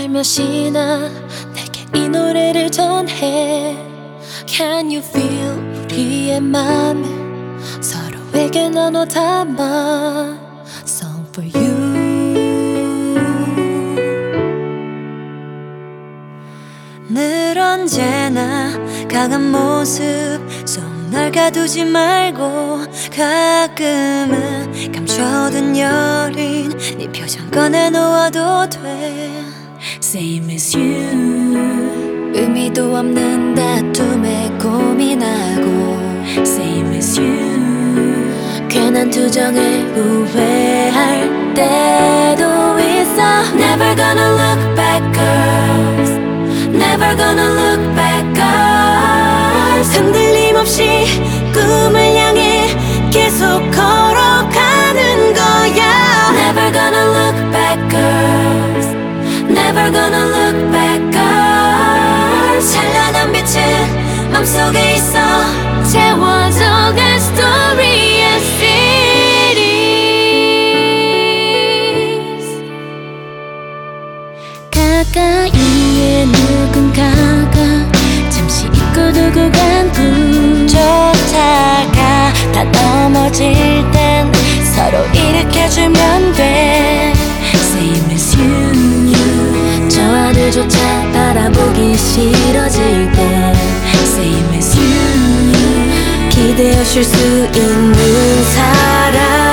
살며시나 내게 이 노래를 전해. Can you feel 우리의 맘을 서로에게 나눠 담아. Song for you. 늘 언제나 강한 모습 속 널 가두지 말고 가끔은 감춰둔 여린 네 표정 꺼내놓아도 돼. Same as you. 의미도 없는 다툼에 고민하고. Same as you. 괜한 투정에 후회할 때도 있어. Never gonna look back girls. Never gonna look back girls. 흔들림 없이 꿈을 향해 계속 걸어가는 거야. Never gonna look back girls. Never gonna look back girls. 찬란한 빛은 맘속에 있어. 채워져간 story and cities. 가까이에 누군가가 잠시 잊고 두고 간 꿈 쫓아가. 다 넘어질 땐 서로 일으켜주면 돼. Same as you. 저 하늘조차 바라보기 싫어질 때. Same as you. 기대어 쉴 수 있는 사람.